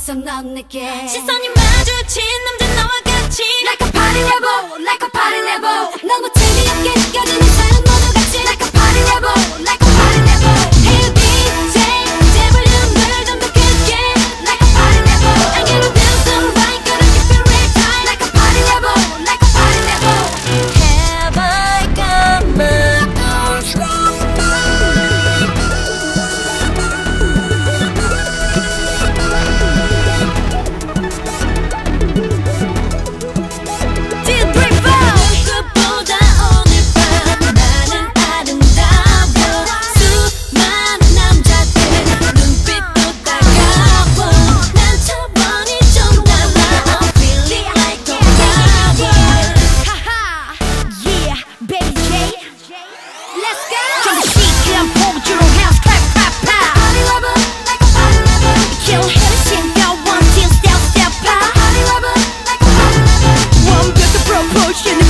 어디서 넌 내게 시선이 마주친 남자 너와 같이 Like a party rebel, like a party rebel 너무 재미없게 느껴지는 사람 모두 같이 Like a party rebel, like a party rebel Hey DJ, 제 볼륨을 좀 더 크게 Like a party rebel I gotta do some right, gotta keep it real tight Like a party rebel, like a party rebel Have I got my arms wrong? Proportion